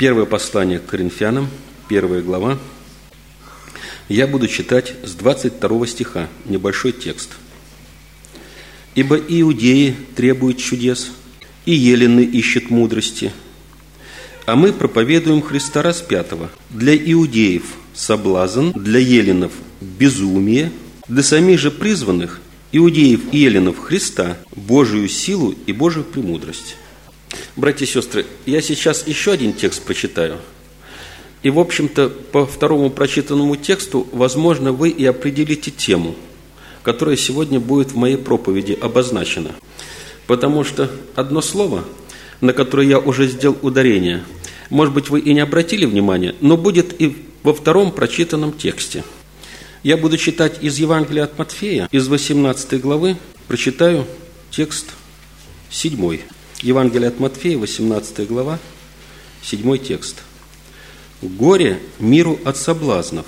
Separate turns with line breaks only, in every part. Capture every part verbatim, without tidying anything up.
Первое послание к Коринфянам, первая глава. Я буду читать с двадцать второго стиха, небольшой текст. «Ибо иудеи требуют чудес, и елены ищут мудрости, а мы проповедуем Христа распятого. Для иудеев соблазн, для еленов безумие, для самих же призванных, иудеев и еленов Христа, Божию силу и Божию премудрость». Братья и сестры, я сейчас еще один текст прочитаю. И, в общем-то, по второму прочитанному тексту, возможно, вы и определите тему, которая сегодня будет в моей проповеди обозначена. Потому что одно слово, на которое я уже сделал ударение, может быть, вы и не обратили внимания, но будет и во втором прочитанном тексте. Я буду читать из Евангелия от Матфея, из восемнадцатой главы, прочитаю текст седьмой. Евангелие от Матфея, восемнадцатая глава, седьмой текст. «Горе миру от соблазнов,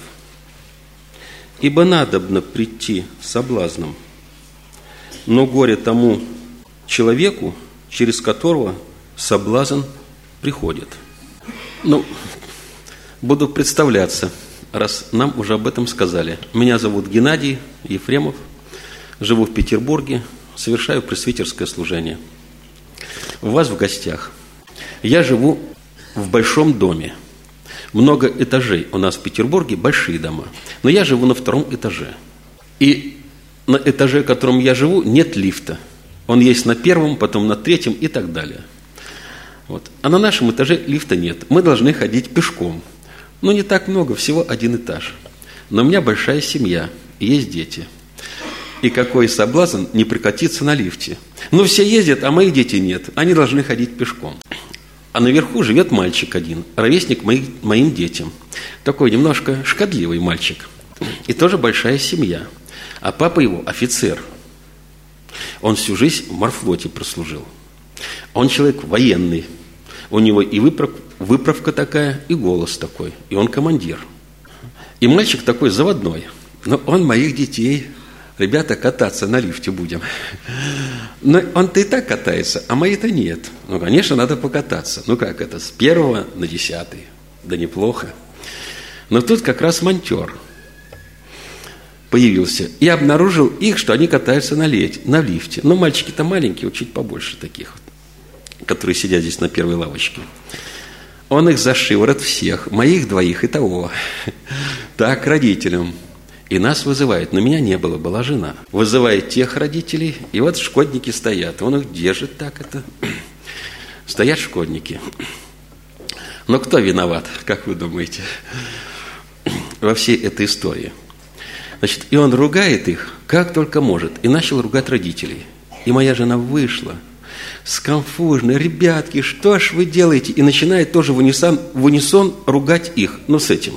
ибо надобно прийти соблазном, но горе тому человеку, через которого соблазн приходит». Ну, буду представляться, раз нам уже об этом сказали. Меня зовут Геннадий Ефремов, живу в Петербурге, совершаю пресвитерское служение. У вас в гостях. Я живу в большом доме. Много этажей у нас в Петербурге, большие дома. Но я живу на втором этаже. И на этаже, в котором я живу, нет лифта. Он есть на первом, потом на третьем и так далее. Вот. А на нашем этаже лифта нет. Мы должны ходить пешком. Ну, не так много, всего один этаж. Но у меня большая семья, и есть дети. И какой соблазн не прокатиться на лифте. Ну, все ездят, а моих детей нет. Они должны ходить пешком. А наверху живет мальчик один, ровесник моих, моим детям. Такой немножко шкодливый мальчик. И тоже большая семья. А папа его офицер. Он всю жизнь в морфлоте прослужил. Он человек военный. У него и выправ, выправка такая, и голос такой. И он командир. И мальчик такой заводной. Но он моих детей... Ребята, кататься на лифте будем. Но он-то и так катается, а мои-то нет. Ну, конечно, надо покататься. Ну, как это, с первого на десятый. Да неплохо. Но тут как раз монтер появился и обнаружил их, что они катаются на, лет, на лифте. Но мальчики-то маленькие, вот чуть побольше таких, которые сидят здесь на первой лавочке. Он их за шиворот всех, моих двоих и того. Так, родителям. И нас вызывает, но меня не было, была жена. Вызывает тех родителей, и вот шкодники стоят. Он их держит так это. Стоят шкодники. Но кто виноват, как вы думаете, во всей этой истории? Значит, и он ругает их, как только может, и начал ругать родителей. И моя жена вышла, сконфуженная: ребятки, что ж вы делаете? И начинает тоже в унисон, в унисон ругать их, ну с этим.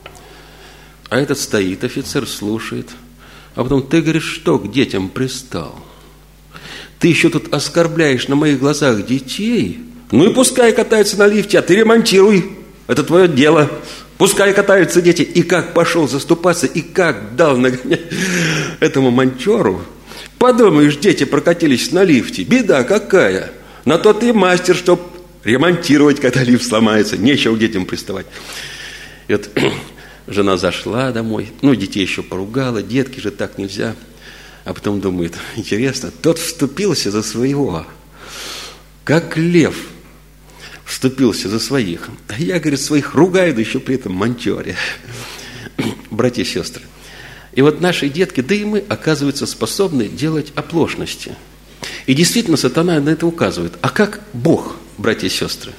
А этот стоит, офицер, слушает. А потом: ты, говоришь, что к детям пристал? Ты еще тут оскорбляешь на моих глазах детей? Ну и пускай катаются на лифте, а ты ремонтируй. Это твое дело. Пускай катаются дети. И как пошел заступаться, и как дал нагонять этому монтеру. Подумаешь, дети прокатились на лифте. Беда какая. На то ты мастер, чтоб ремонтировать, когда лифт сломается. Нечего к детям приставать. И вот... Жена зашла домой, ну, детей еще поругала, детки же так нельзя. А потом думает: интересно, тот вступился за своего, как лев вступился за своих. А я, говорит, своих ругаю, да еще при этом монтере. Братья и сестры, и вот наши детки, да и мы, оказываются способны делать оплошности. И действительно, сатана на это указывает. А как Бог, братья и сестры?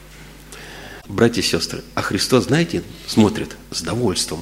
Братья и сестры, а Христос, знаете, смотрит с довольством.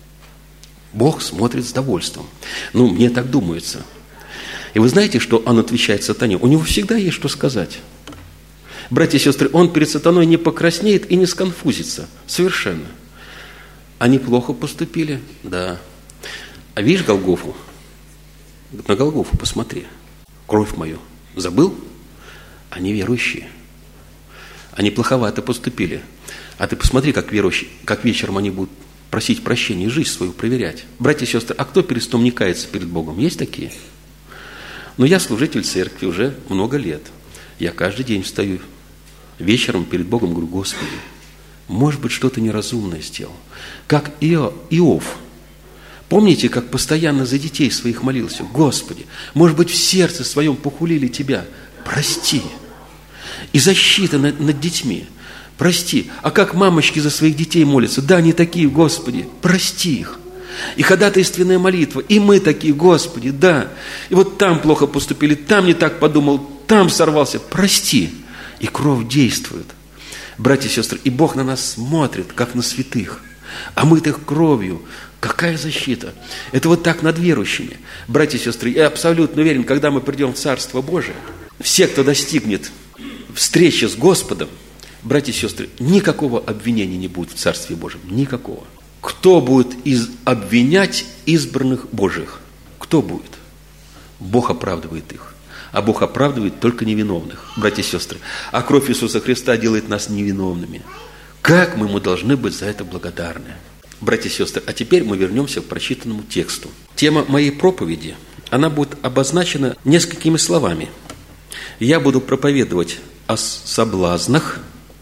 Бог смотрит с довольством. Ну, мне так думается. И вы знаете, что Он отвечает сатане? У Него всегда есть что сказать. Братья и сестры, Он перед сатаной не покраснеет и не сконфузится. Совершенно. Они плохо поступили? Да. А видишь Голгофу? На Голгофу посмотри. Кровь мою. Забыл? Они верующие. Они плоховато поступили. А ты посмотри, как верующие, как вечером они будут просить прощения и жизнь свою проверять. Братья и сестры, а кто перед стом не кается перед Богом? Есть такие? Но я служитель церкви уже много лет. Я каждый день встаю вечером перед Богом, говорю: Господи, Может быть, что-то неразумное сделал. Как Ио, Иов. Помните, как постоянно за детей своих молился? Господи, может быть, в сердце своем похулили Тебя. Прости. И защита над, над детьми. Прости. А как мамочки за своих детей молятся? Да, они такие, Господи, прости их. И ходатайственная молитва. И мы такие, Господи, да. И вот там плохо поступили, там не так подумал, там сорвался. Прости. И кровь действует. Братья и сестры, и Бог на нас смотрит, как на святых. А мы-то их кровью. Какая защита? Это вот так над верующими. Братья и сестры, я абсолютно уверен, когда мы придем в Царство Божие, все, кто достигнет встречи с Господом, братья и сестры, никакого обвинения не будет в Царстве Божьем. Никакого. Кто будет из, обвинять избранных Божьих? Кто будет? Бог оправдывает их. А Бог оправдывает только невиновных, братья и сестры. А кровь Иисуса Христа делает нас невиновными. Как мы ему должны быть за это благодарны? Братья и сестры, а теперь мы вернемся к прочитанному тексту. Тема моей проповеди, она будет обозначена несколькими словами. Я буду проповедовать о соблазнах,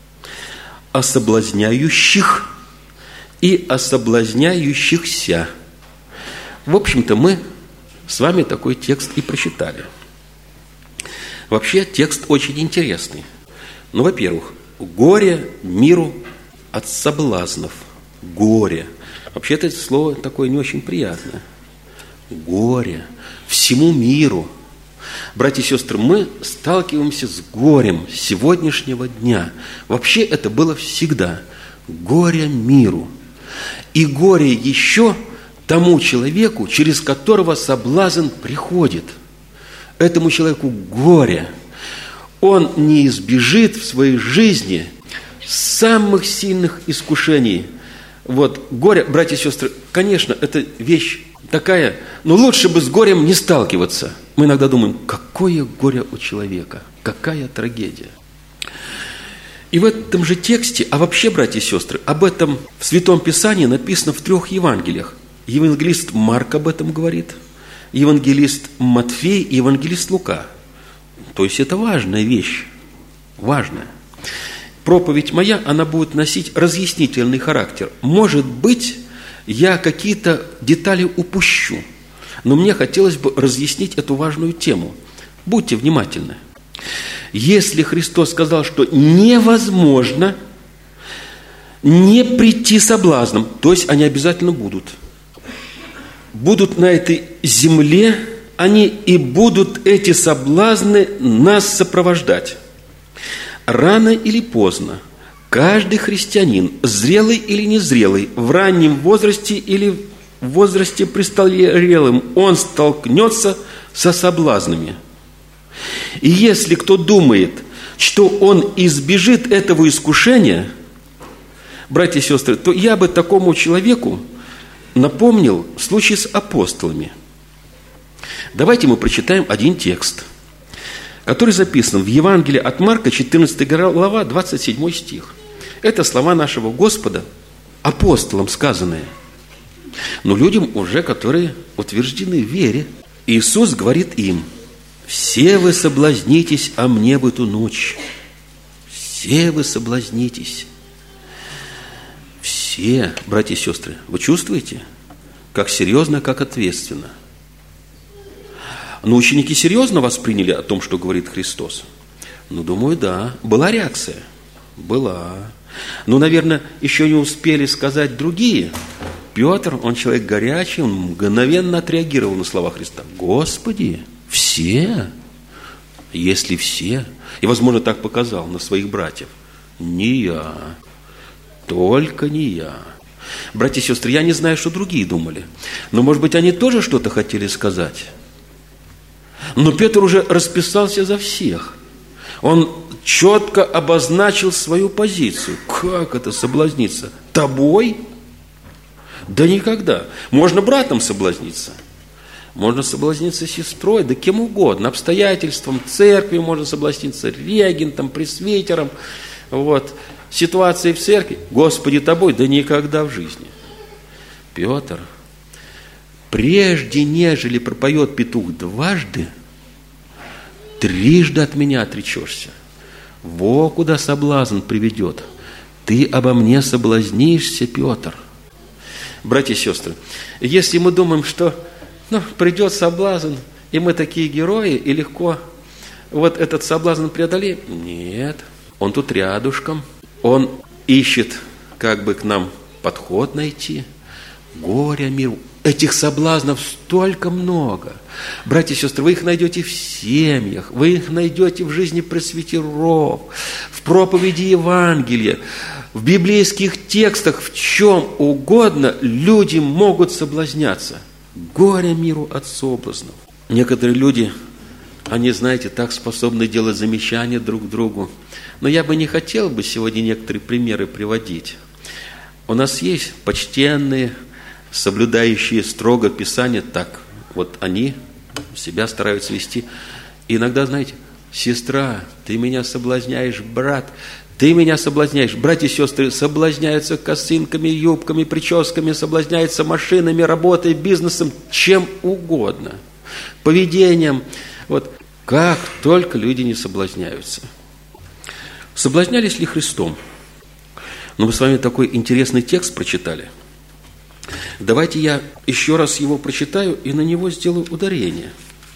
о соблазняющих и о соблазняющихся. В общем-то, мы с вами такой текст и прочитали. Вообще, текст очень интересный. Ну, во-первых, горе миру от соблазнов. Горе. Вообще-то это слово такое не очень приятное. Горе. Всему миру. Братья и сестры, мы сталкиваемся с горем сегодняшнего дня. Вообще это было всегда. Горе миру. И горе еще тому человеку, через которого соблазн приходит. Этому человеку горе. Он не избежит в своей жизни самых сильных искушений. Вот, горе, братья и сестры, конечно, это вещь такая, но лучше бы с горем не сталкиваться. Мы иногда думаем, какое горе у человека, какая трагедия. И в этом же тексте, а вообще, братья и сестры, об этом в Святом Писании написано в трех Евангелиях. Евангелист Марк об этом говорит, евангелист Матфей и евангелист Лука. То есть это важная вещь, важная. Проповедь моя, она будет носить разъяснительный характер. Может быть, я какие-то детали упущу, но мне хотелось бы разъяснить эту важную тему. Будьте внимательны. Если Христос сказал, что невозможно не прийти соблазном, то есть они обязательно будут. Будут на этой земле они и будут эти соблазны нас сопровождать. Рано или поздно каждый христианин, зрелый или незрелый, в раннем возрасте или в возрасте престарелым, он столкнется со соблазнами. И если кто думает, что он избежит этого искушения, братья и сестры, то я бы такому человеку напомнил случай с апостолами. Давайте мы прочитаем один текст, который записан в Евангелии от Марка, четырнадцатая глава, двадцать седьмой стих. Это слова нашего Господа, апостолам сказанные, но людям уже, которые утверждены в вере. Иисус говорит им: «Все вы соблазнитесь о мне в эту ночь». Все вы соблазнитесь. Все, братья и сестры, вы чувствуете, как серьезно, как ответственно? Но ученики серьезно восприняли о том, что говорит Христос? Ну, думаю, да. Была реакция? Была. Ну, наверное, еще не успели сказать другие. Петр, он человек горячий, он мгновенно отреагировал на слова Христа. Господи, все? Если все? И, возможно, так показал на своих братьев. Не я. Только не я. Братья и сестры, я не знаю, что другие думали. Но, может быть, они тоже что-то хотели сказать. Но Петр уже расписался за всех. Он четко обозначил свою позицию. Как это соблазниться? Тобой? Да никогда. Можно братом соблазниться. Можно соблазниться сестрой, да кем угодно. Обстоятельством, церкви можно соблазниться, регентом, пресвитером. Вот. Ситуацией в церкви. Господи, тобой? Да никогда в жизни. Петр, прежде нежели пропоет петух дважды, трижды от меня отречешься. Во куда соблазн приведет. ты обо мне соблазнишься, Петр. Братья и сестры, если мы думаем, что ну, придет соблазн, и мы такие герои, и легко вот этот соблазн преодолеем, нет, он тут рядышком, он ищет, как бы к нам подход найти, горе миру. Этих соблазнов столько много. Братья и сестры, вы их найдете в семьях, вы их найдете в жизни пресвитеров, в проповеди Евангелия, в библейских текстах, в чем угодно люди могут соблазняться. Горе миру от соблазнов. Некоторые люди, они, знаете, так способны делать замечания друг другу. Но я бы не хотел бы сегодня некоторые примеры приводить. У нас есть почтенные, соблюдающие строго Писание, так вот они себя стараются вести. И иногда, знаете, сестра, ты меня соблазняешь, брат, ты меня соблазняешь. Братья и сестры соблазняются косынками, юбками, прическами, соблазняются машинами, работой, бизнесом, чем угодно, поведением. Вот как только люди не соблазняются. Соблазнялись ли Христом? Но мы с вами такой интересный текст прочитали. Давайте я еще раз его прочитаю и на него сделаю ударение.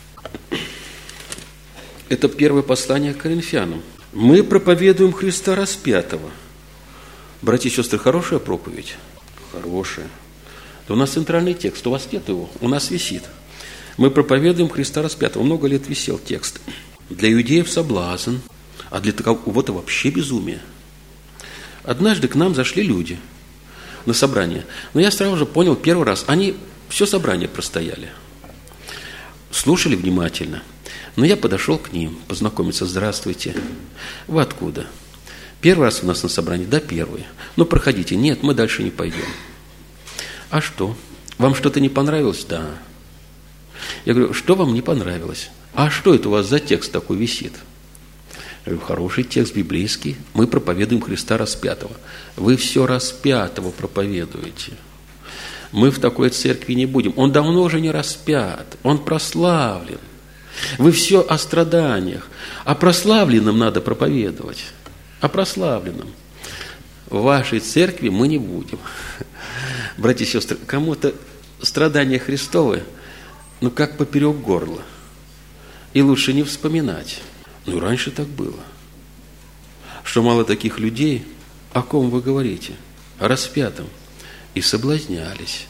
Это первое послание к Коринфянам. Мы проповедуем Христа распятого. Братья и сестры, хорошая проповедь? Хорошая. Да у нас центральный текст, у вас нет его, у нас висит. Мы проповедуем Христа распятого. Много лет висел текст. Для иудеев соблазн, а для кого-то вообще безумие. Однажды к нам зашли люди на собрание. Но я сразу же понял, первый раз, они все собрание простояли. Слушали внимательно. Но я подошел к ним, познакомиться. Здравствуйте. Вы откуда? Первый раз у нас на собрании? Да, первый. Ну, проходите. Нет, мы дальше не пойдем. А что? Вам что-то не понравилось? Да. Я говорю, что вам не понравилось? А что это у вас за текст такой висит? Я говорю, хороший текст библейский. Мы проповедуем Христа распятого. Вы все распятого проповедуете. Мы в такой церкви не будем. Он давно уже не распят. Он прославлен. Вы все о страданиях. О прославленном надо проповедовать. О прославленном. В вашей церкви мы не будем. Братья и сестры, кому-то страдания Христовы, ну, как поперек горла. И лучше не вспоминать. Ну, и раньше так было. Что мало таких людей, о ком вы говорите? О распятом. И соблазнялись.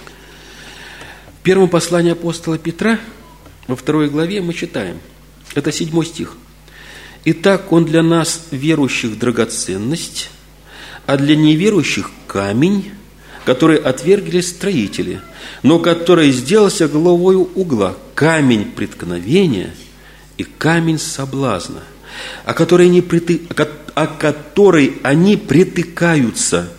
В первом послании апостола Петра, во второй главе мы читаем. Это седьмой стих. «Итак, он для нас, верующих, драгоценность, а для неверующих камень, который отвергли строители, но который сделался головою угла, камень преткновения и камень соблазна, о который они, приты... о который они притыкаются,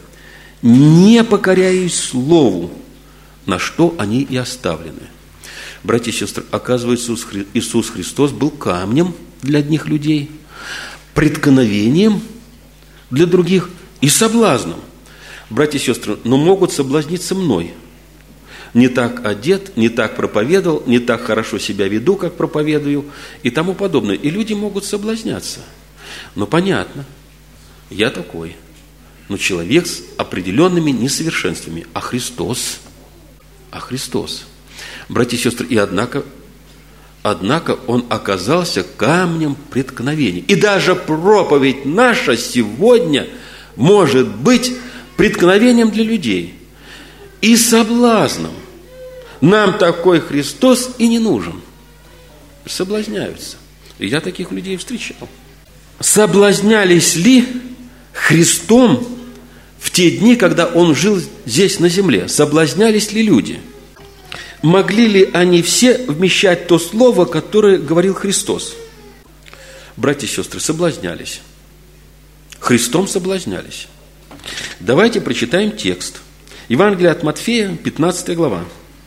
не покоряясь слову, на что они и оставлены». Братья и сестры, оказывается, Иисус Христос был камнем для одних людей, преткновением для других и соблазном. Братья и сестры, но могут соблазниться мной. Не так одет, не так проповедовал, не так хорошо себя веду, как проповедую и тому подобное. И люди могут соблазняться. Но понятно, я такой. Но человек с определенными несовершенствами. А Христос, а Христос. Братья и сестры, и однако, однако он оказался камнем преткновения. И даже проповедь наша сегодня может быть преткновением для людей и соблазном. Нам такой Христос и не нужен. Соблазняются. И я таких людей встречал. Соблазнялись ли Христом в те дни, когда Он жил здесь на земле? Соблазнялись ли люди? Могли ли они все вмещать то слово, которое говорил Христос? Братья и сестры, соблазнялись. Христом соблазнялись. Давайте прочитаем текст. Евангелие от Матфея, пятнадцатая глава,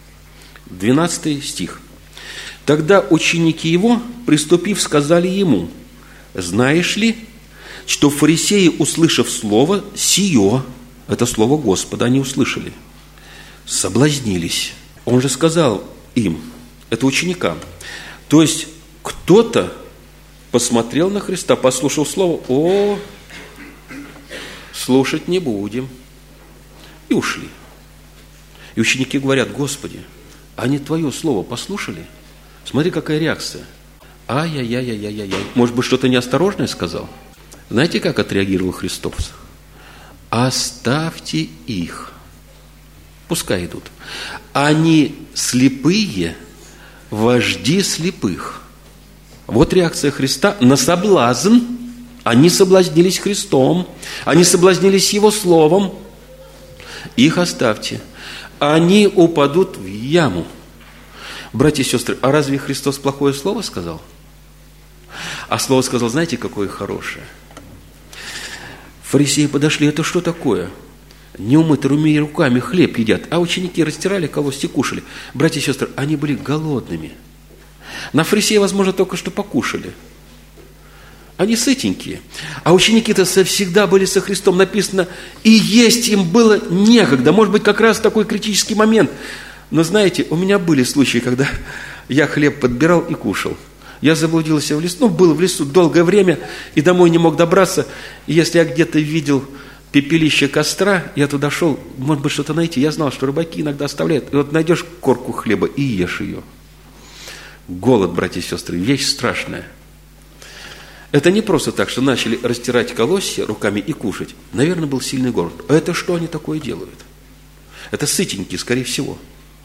двенадцатый стих. «Тогда ученики его, приступив, сказали ему: знаешь ли, что фарисеи, услышав слово сие, это слово Господа, они услышали, соблазнились». Он же сказал им, это ученикам. То есть кто-то посмотрел на Христа, послушал слово: о, слушать не будем. И ушли. И ученики говорят: Господи, они Твое слово послушали? Смотри, какая реакция. Ай-яй-яй-яй-яй-яй. Может быть, что-то неосторожное сказал? Знаете, как отреагировал Христос? Оставьте их. Пускай идут. Они слепые, вожди слепых. Вот реакция Христа на соблазн. Они соблазнились Христом. Они соблазнились Его словом. Их оставьте. Они упадут в яму. Братья и сестры, а разве Христос плохое слово сказал? А слово сказал, знаете, какое хорошее? Фарисеи подошли: это что такое? Неумытыми руками хлеб едят, а ученики растирали колосья и кушали. Братья и сестры, они были голодными. На фарисеи, возможно, только что покушали. Они сытенькие. А ученики-то всегда были со Христом. Написано, и есть им было некогда. Может быть, как раз такой критический момент. Но знаете, у меня были случаи, когда я хлеб подбирал и кушал. Я заблудился в лесу, ну, был в лесу долгое время, и домой не мог добраться. И если я где-то видел пепелище костра, я туда шел, может быть, что-то найти. Я знал, что рыбаки иногда оставляют. И вот найдешь корку хлеба и ешь ее. Голод, братья и сестры, вещь страшная. Это не просто так, что начали растирать колосья руками и кушать. Наверное, был сильный голод. А это что они такое делают? Это сытенькие, скорее всего.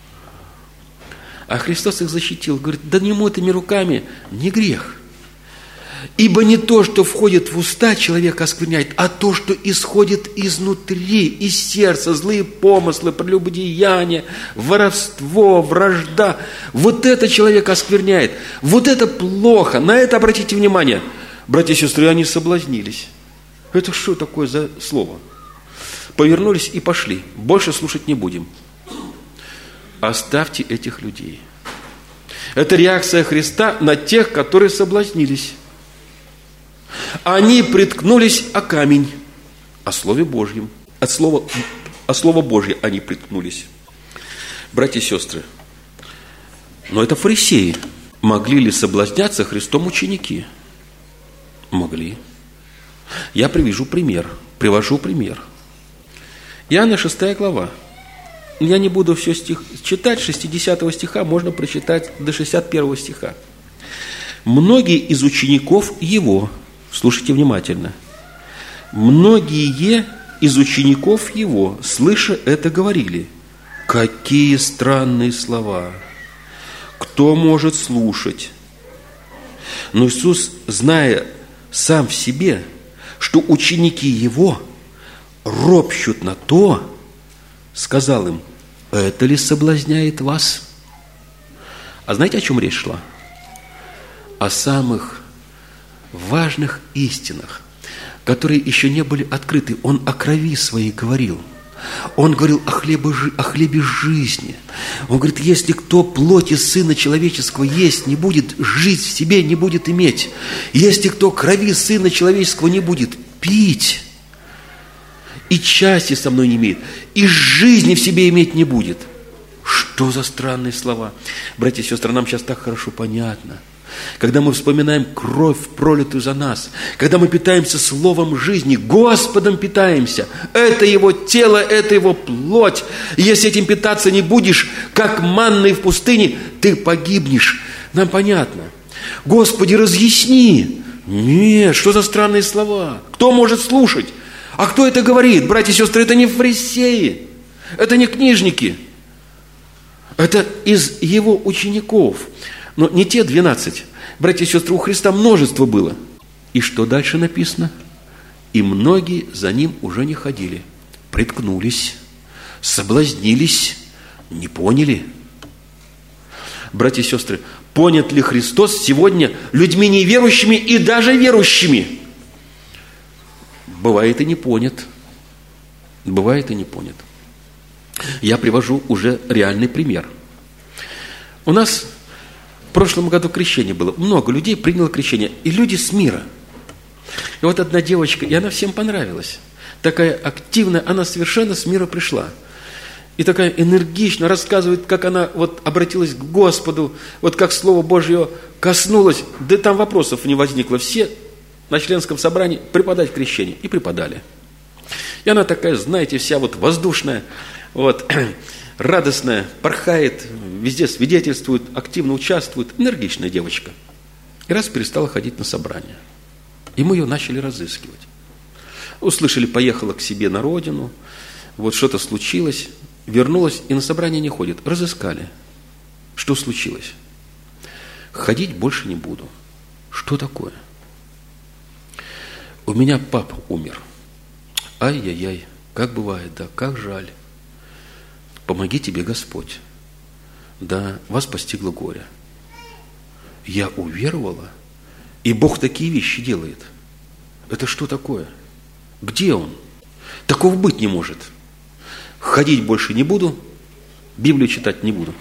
А Христос их защитил. Говорит, да немытыми руками не грех. Ибо не то, что входит в уста, человека оскверняет, а то, что исходит изнутри, из сердца, злые помыслы, прелюбодеяние, воровство, вражда. Вот это человека оскверняет. Вот это плохо. На это обратите внимание. Братья и сестры, они соблазнились. Это что такое за слово? Повернулись и пошли. Больше слушать не будем. Оставьте этих людей. Это реакция Христа на тех, которые соблазнились. Они приткнулись о камень, о Слове Божьем. От слова, о Слово Божье они приткнулись. Братья и сестры, но это фарисеи. Могли ли соблазняться Христом ученики? Могли. Я привяжу пример, привожу пример. Иоанна шестая глава. Я не буду все стих читать, шестидесятого стиха можно прочитать до шестьдесят первого стиха. Многие из учеников Его, слушайте внимательно, многие из учеников Его, слыша это, говорили: какие странные слова! Кто может слушать? Но Иисус, зная сам в себе, что ученики Его ропщут на то, сказал им: это ли соблазняет вас? А знаете, о чем речь шла? О самых важных истинах, которые еще не были открыты. Он о крови своей говорил. Он говорил о хлебе, о хлебе жизни. Он говорит, если кто плоти Сына Человеческого есть не будет, жизнь в себе не будет иметь. Если кто крови Сына Человеческого не будет пить, и части со мной не имеет, и жизни в себе иметь не будет. Что за странные слова? Братья и сестры, нам сейчас так хорошо понятно. Когда мы вспоминаем кровь, пролитую за нас, когда мы питаемся словом жизни, Господом питаемся, это Его тело, это Его плоть. И если этим питаться не будешь, как манной в пустыне, ты погибнешь. Нам понятно. Господи, разъясни. Нет, что за странные слова? Кто может слушать? А кто это говорит? Братья и сестры, это не фарисеи, это не книжники. Это из Его учеников. Но не те двенадцать. Братья и сестры, у Христа множество было. И что дальше написано? И многие за Ним уже не ходили. Приткнулись, соблазнились, не поняли. Братья и сестры, понят ли Христос сегодня людьми неверующими и даже верующими? Бывает и не понят. Бывает и не понят. Я привожу уже реальный пример. У нас в прошлом году крещение было. Много людей приняло крещение. И люди с мира. И вот одна девочка, и она всем понравилась. Такая активная, она совершенно с мира пришла. И такая энергично рассказывает, как она вот обратилась к Господу, вот как Слово Божье коснулось. Да там вопросов не возникло. Все на членском собрании преподать крещение. И преподали. И она такая, знаете, вся вот воздушная, вот, радостная, порхает, везде свидетельствует, активно участвует. Энергичная девочка. И раз перестала ходить на собрания. И мы ее начали разыскивать. Услышали, поехала к себе на родину, вот что-то случилось, вернулась и на собрание не ходит. Разыскали. Что случилось? Ходить больше не буду. Что такое? У меня папа умер. Ай-яй-яй, как бывает, да, как жаль. Помоги тебе, Господь. Да, вас постигло горе. Я уверовала, и Бог такие вещи делает. Это что такое? Где Он? Такого быть не может. Ходить больше не буду, Библию читать не буду.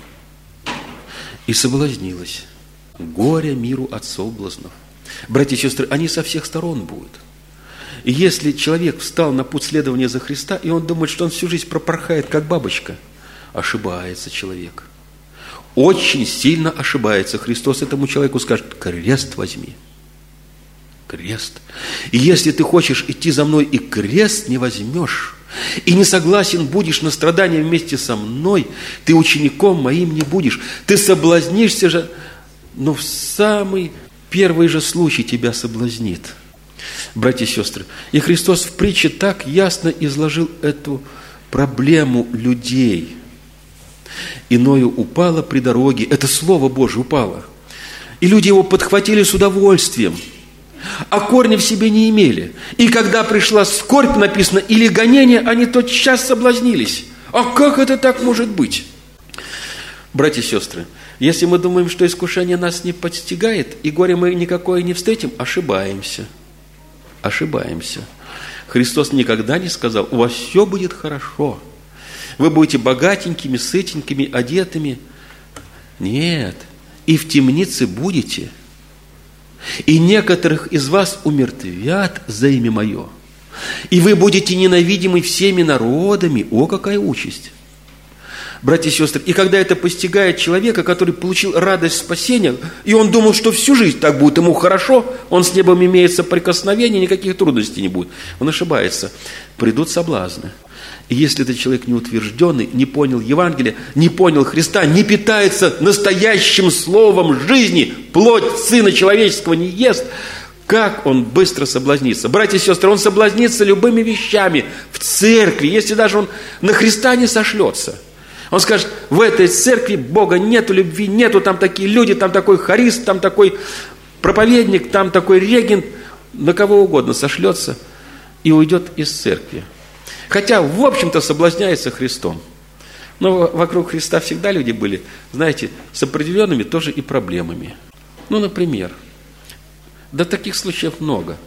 И соблазнилась. Горе миру от соблазнов. Братья и сестры, они со всех сторон будут. И если человек встал на путь следования за Христа, и он думает, что он всю жизнь пропорхает, как бабочка, ошибается человек. Очень сильно ошибается. Христос этому человеку скажет: крест возьми. Крест. И если ты хочешь идти за мной и крест не возьмешь, и не согласен будешь на страдания вместе со мной, ты учеником моим не будешь. Ты соблазнишься же, но в самый первый же случай тебя соблазнит. Братья и сестры, и Христос в притче так ясно изложил эту проблему людей. Иною упало при дороге, это Слово Божие упало, и люди его подхватили с удовольствием, а корня в себе не имели. И когда пришла скорбь, написано, или гонение, они тотчас соблазнились. А как это так может быть? Братья и сестры, если мы думаем, что искушение нас не подстигает, и горе мы никакое не встретим, ошибаемся. Ошибаемся. Христос никогда не сказал: у вас все будет хорошо. Вы будете богатенькими, сытенькими, одетыми. Нет. И в темнице будете. И некоторых из вас умертвят за имя Мое. И вы будете ненавидимы всеми народами. О, какая участь! Братья и сестры, и когда это постигает человека, который получил радость спасения, и он думал, что всю жизнь так будет ему хорошо, он с небом имеет соприкосновение, никаких трудностей не будет. Он ошибается. Придут соблазны. И если этот человек неутвержденный, не понял Евангелия, не понял Христа, не питается настоящим словом жизни, плоть Сына Человеческого не ест, как он быстро соблазнится. Братья и сестры, он соблазнится любыми вещами в церкви, если даже он на Христа не сошлется. Он скажет: в этой церкви Бога нету, любви нету, там такие люди, там такой харист, там такой проповедник, там такой регент, на кого угодно сошлется и уйдет из церкви. Хотя, в общем-то, соблазняется Христом. Но вокруг Христа всегда люди были, знаете, с определенными тоже и проблемами. Ну, например, да таких случаев много.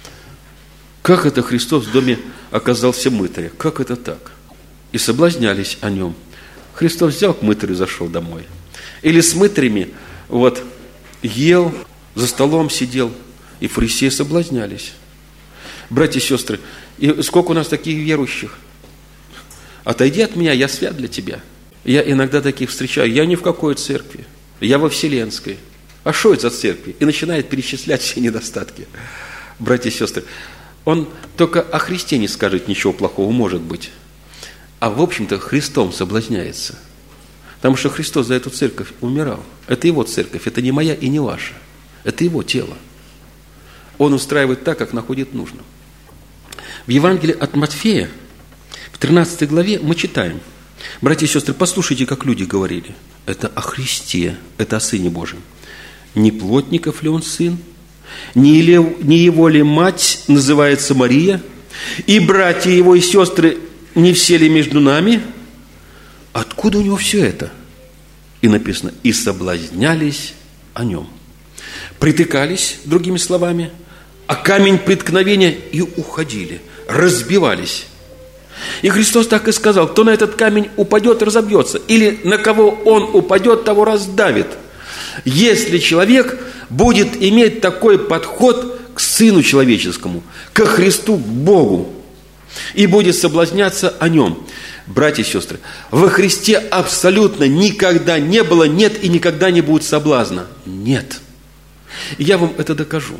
Как это Христос в доме оказался мытарем? Как это так? И соблазнялись о нем. Христос взял к мытарю и зашел домой. Или с мытарями вот ел, за столом сидел, и фарисеи соблазнялись. Братья и сестры, и сколько у нас таких верующих? Отойди от меня, я свят для тебя. Я иногда таких встречаю. Я ни в какой церкви. Я во Вселенской. А что это за церкви? И начинает перечислять все недостатки. Братья и сестры, он только о Христе не скажет ничего плохого, может быть. А в общем-то Христом соблазняется. Потому что Христос за эту церковь умирал. Это Его церковь, это не моя и не ваша. Это Его тело. Он устраивает так, как находит нужным. В Евангелии от Матфея, в тринадцатой главе, мы читаем: братья и сестры, послушайте, как люди говорили. Это о Христе, это о Сыне Божьем. Не плотников ли Он сын? Не Его ли мать называется Мария? И братья Его и сестры не все ли между нами? Откуда у Него все это? И написано: и соблазнялись о Нем. Притыкались, другими словами, а камень преткновения и уходили, разбивались. И Христос так и сказал: кто на этот камень упадет, разобьется, или на кого он упадет, того раздавит. Если человек будет иметь такой подход к Сыну Человеческому, ко Христу, к Богу, и будет соблазняться о Нем. Братья и сестры, во Христе абсолютно никогда не было, нет и никогда не будет соблазна. Нет. И я вам это докажу.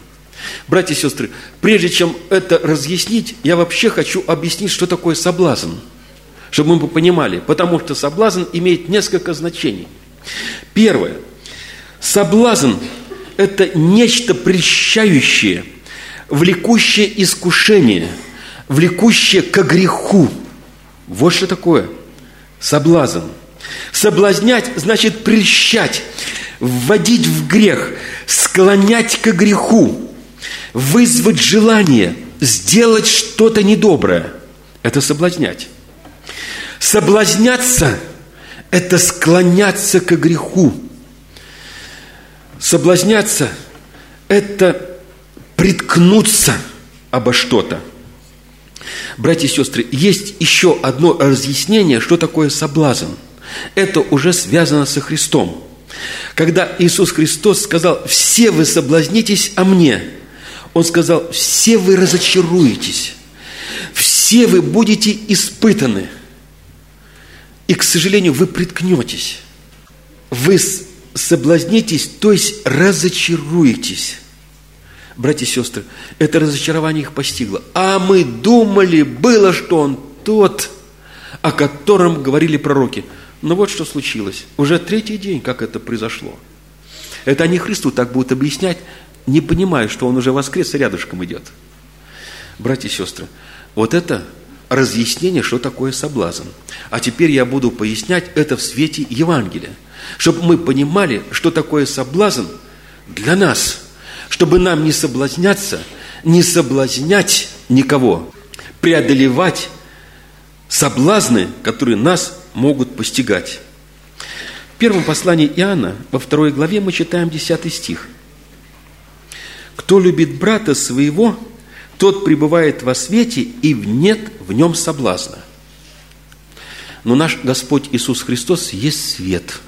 Братья и сестры, прежде чем это разъяснить, я вообще хочу объяснить, что такое соблазн, чтобы мы понимали, потому что соблазн имеет несколько значений. Первое. Соблазн – это нечто прельщающее, влекущее искушение, влекущее ко греху. Вот что такое соблазн. Соблазнять значит прельщать, вводить в грех, склонять ко греху, вызвать желание, сделать что-то недоброе. Это соблазнять. Соблазняться – это склоняться ко греху. Соблазняться – это приткнуться обо что-то. Братья и сестры, есть еще одно разъяснение, что такое соблазн. Это уже связано со Христом. Когда Иисус Христос сказал: «Все вы соблазнитесь о мне», Он сказал: «Все вы разочаруетесь, все вы будете испытаны». И, к сожалению, вы приткнетесь. Вы соблазнитесь, то есть разочаруетесь. Братья и сестры, это разочарование их постигло. А мы думали, было, что он тот, о котором говорили пророки. Но вот что случилось. Уже третий день, как это произошло. Это они Христу так будут объяснять, не понимая, что он уже воскрес и рядышком идет. Братья и сестры, вот это разъяснение, что такое соблазн. А теперь я буду пояснять это в свете Евангелия, чтобы мы понимали, что такое соблазн для нас, чтобы нам не соблазняться, не соблазнять никого, преодолевать соблазны, которые нас могут постигать. В первом послании Иоанна, во второй главе, мы читаем десятый стих. «Кто любит брата своего, тот пребывает во свете, и нет в нем соблазна». Но наш Господь Иисус Христос есть свет.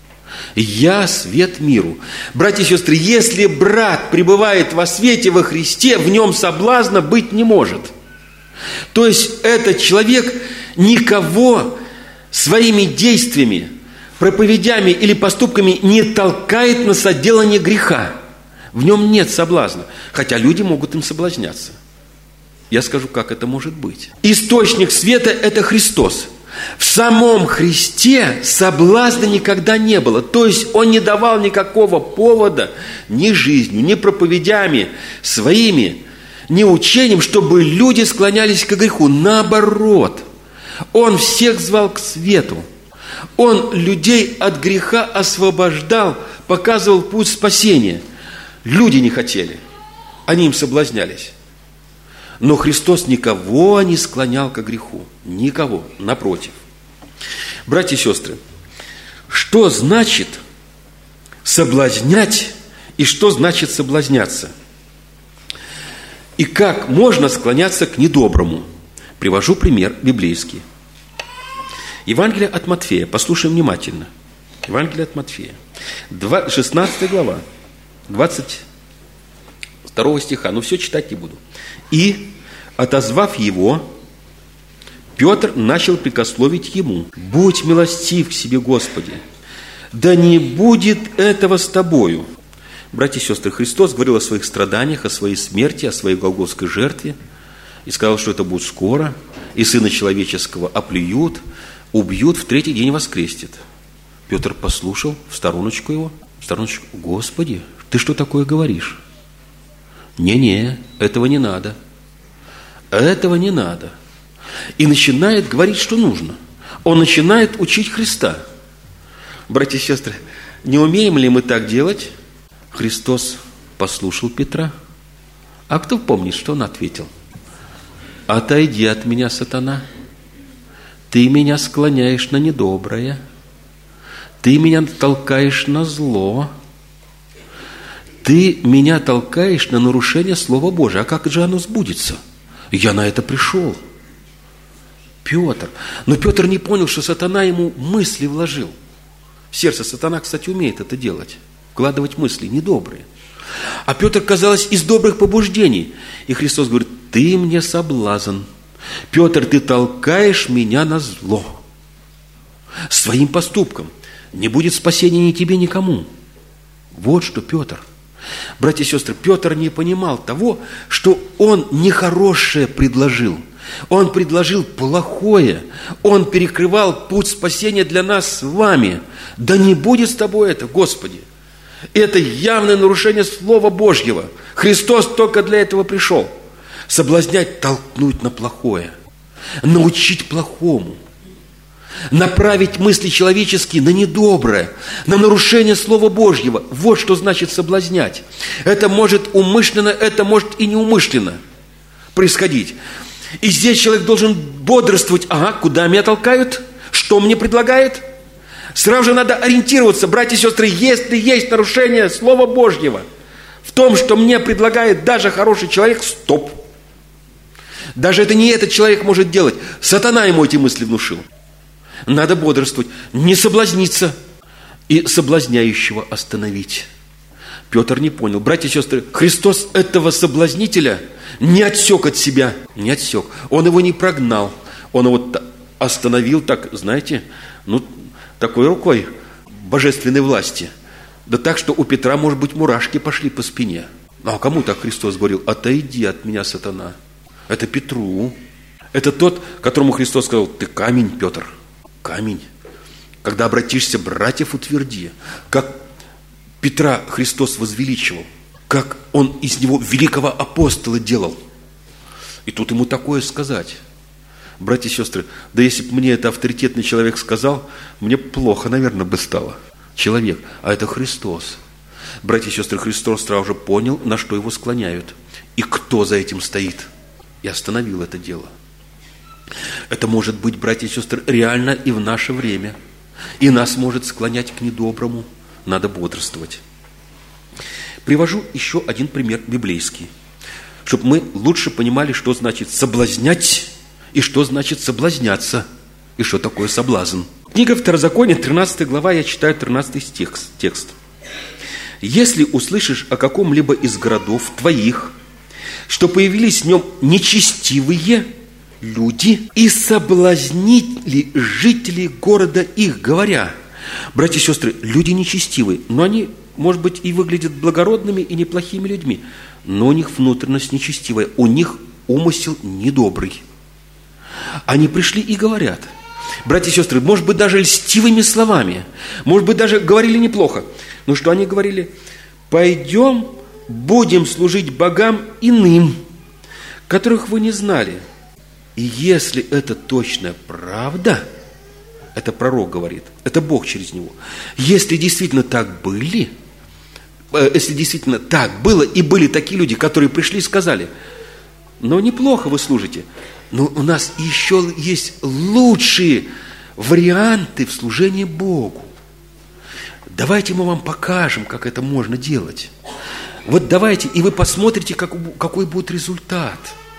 «Я свет миру». Братья и сестры, если брат пребывает во свете во Христе, в нем соблазна быть не может. То есть этот человек никого своими действиями, проповедями или поступками не толкает на соделание греха. В нем нет соблазна, хотя люди могут им соблазняться. Я скажу, как это может быть. Источник света – это Христос. В самом Христе соблазна никогда не было. То есть Он не давал никакого повода ни жизнью, ни проповедями своими, ни учением, чтобы люди склонялись к греху. Наоборот, Он всех звал к свету. Он людей от греха освобождал, показывал путь спасения. Люди не хотели, они им соблазнялись. Но Христос никого не склонял к греху. Никого, напротив. Братья и сестры, что значит соблазнять и что значит соблазняться? И как можно склоняться к недоброму? Привожу пример библейский. Евангелие от Матфея, послушаем внимательно. Евангелие от Матфея, шестнадцатая глава, двадцать второго стиха, но все читать не буду. «И, отозвав его, Петр начал прикословить ему: будь милостив к себе, Господи, да не будет этого с тобою». Братья и сестры, Христос говорил о своих страданиях, о своей смерти, о своей голгофской жертве, и сказал, что это будет скоро, и Сына Человеческого оплюют, убьют, в третий день воскреснет. Петр послушал в стороночку его, в стороночку: «Господи, ты что такое говоришь? Не-не, этого не надо. Этого не надо». И начинает говорить, что нужно. Он начинает учить Христа. Братья и сестры, не умеем ли мы так делать? Христос послушал Петра. А кто помнит, что он ответил? «Отойди от меня, сатана. Ты меня склоняешь на недоброе. Ты меня толкаешь на зло. Ты меня толкаешь на нарушение Слова Божия. А как же оно сбудется? Я на это пришел». Петр. Но Петр не понял, что сатана ему мысли вложил. В сердце сатана, кстати, умеет это делать. Вкладывать мысли недобрые. А Петр, казалось, из добрых побуждений. И Христос говорит: ты мне соблазн. Петр, ты толкаешь меня на зло. Своим поступком. Не будет спасения ни тебе, никому. Вот что, Петр. Братья и сестры, Петр не понимал того, что он нехорошее предложил. Он предложил плохое. Он перекрывал путь спасения для нас с вами. Да не будет с тобой это, Господи. Это явное нарушение Слова Божьего. Христос только для этого пришел. Соблазнять, толкнуть на плохое. Научить плохому. Направить мысли человеческие на недоброе, на нарушение Слова Божьего. Вот что значит соблазнять. Это может умышленно, это может и неумышленно происходить. И здесь человек должен бодрствовать. Ага, куда меня толкают? Что мне предлагают? Сразу же надо ориентироваться, братья и сестры, если есть нарушение Слова Божьего в том, что мне предлагает даже хороший человек, стоп. Даже это не этот человек может делать. Сатана ему эти мысли внушил. Надо бодрствовать, не соблазниться и соблазняющего остановить. Петр не понял. Братья и сестры, Христос этого соблазнителя не отсек от себя, не отсек. Он его не прогнал, он его остановил так, знаете, ну, такой рукой божественной власти. Да так, что у Петра, может быть, мурашки пошли по спине. А кому так Христос говорил? Отойди от меня, сатана. Это Петру. Это тот, которому Христос сказал: ты камень, Петр. Камень. Когда обратишься, братьев утверди. Как Петра Христос возвеличивал. Как он из него великого апостола делал. И тут ему такое сказать. Братья и сестры, да если бы мне это авторитетный человек сказал, мне плохо, наверное, бы стало. Человек, а это Христос. Братья и сестры, Христос сразу же понял, на что его склоняют. И кто за этим стоит. И остановил это дело. Это может быть, братья и сестры, реально и в наше время. И нас может склонять к недоброму. Надо бодрствовать. Привожу еще один пример библейский, чтобы мы лучше понимали, что значит соблазнять и что значит соблазняться, и что такое соблазн. Книга Второзакония, тринадцатая глава, я читаю тринадцатый стих, текст. «Если услышишь о каком-либо из городов твоих, что появились в нем нечестивые люди и соблазнили жителей города их, говоря». Братья и сестры, люди нечестивые, но они, может быть, и выглядят благородными и неплохими людьми, но у них внутренность нечестивая, у них умысел недобрый. Они пришли и говорят, братья и сестры, может быть, даже льстивыми словами, может быть, даже говорили неплохо, но что они говорили? Пойдем, будем служить богам иным, которых вы не знали. И если это точная правда, это пророк говорит, это Бог через него. Если действительно так были, если действительно так было, и были такие люди, которые пришли и сказали, ну, неплохо вы служите, но у нас еще есть лучшие варианты в служении Богу. Давайте мы вам покажем, как это можно делать. Вот давайте, и вы посмотрите, как, какой будет результат.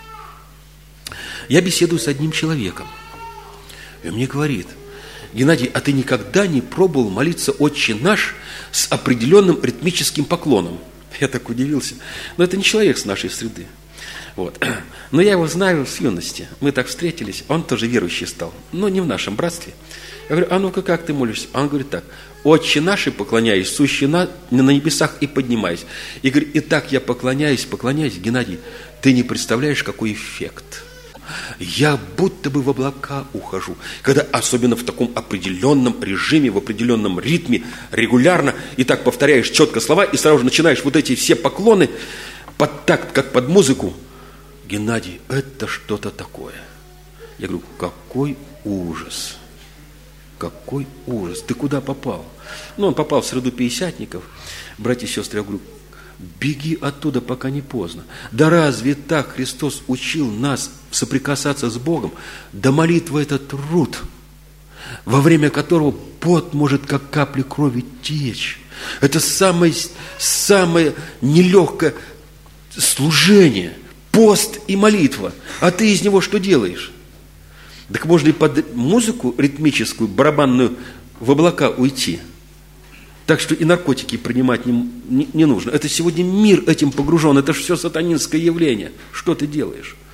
Я беседую с одним человеком, и он мне говорит: Геннадий, а ты никогда не пробовал молиться «Отче наш» с определенным ритмическим поклоном? Я так удивился. Но это не человек с нашей среды. Вот. Но я его знаю с юности. Мы так встретились, он тоже верующий стал, но не в нашем братстве. Я говорю: а ну-ка, как ты молишься? А он говорит так: «Отче наш, и поклоняюсь, сущий на, на небесах, и поднимаюсь». И говорит: и так я поклоняюсь, поклоняюсь, Геннадий, ты не представляешь, какой эффект. Я будто бы в облака ухожу, когда особенно в таком определенном режиме, в определенном ритме, регулярно, и так повторяешь четко слова, и сразу же начинаешь вот эти все поклоны под такт, как под музыку. Геннадий, это что-то такое. Я говорю: какой ужас, какой ужас, ты куда попал? Ну, он попал в среду пятидесятников. Братья и сестры, я говорю: беги оттуда, пока не поздно. Да разве так Христос учил нас соприкасаться с Богом? Да молитва – это труд, во время которого пот может, как капли крови, течь. Это самое, самое нелегкое служение, пост и молитва. А ты из него что делаешь? Так можно и под музыку ритмическую, барабанную, в облака уйти. Так что и наркотики принимать не, не, не нужно. Это сегодня мир этим погружен. Это же все сатанинское явление. Что ты делаешь?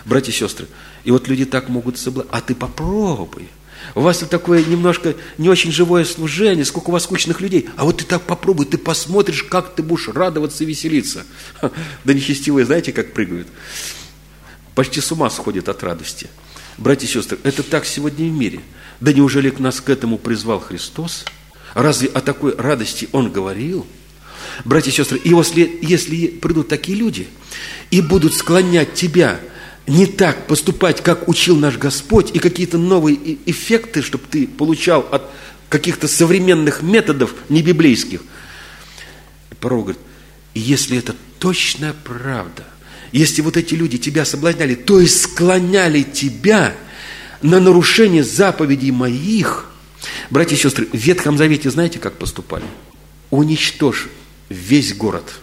Братья и сестры, и вот люди так могут соблазнить. А ты попробуй. У вас тут такое немножко не очень живое служение, сколько у вас скучных людей. А вот ты так попробуй, ты посмотришь, как ты будешь радоваться и веселиться. Да нечестивые, знаете, как прыгают? Почти с ума сходят от радости. Братья и сестры, это так сегодня в мире. Да неужели нас к этому призвал Христос? Разве о такой радости Он говорил? Братья и сестры, и если, если придут такие люди и будут склонять тебя не так поступать, как учил наш Господь, и какие-то новые эффекты, чтобы ты получал от каких-то современных методов небиблейских. Пророк говорит, если это точная правда, если вот эти люди тебя соблазняли, то есть склоняли тебя на нарушение заповедей моих, братья и сестры, в Ветхом Завете знаете, как поступали? Уничтожь весь город.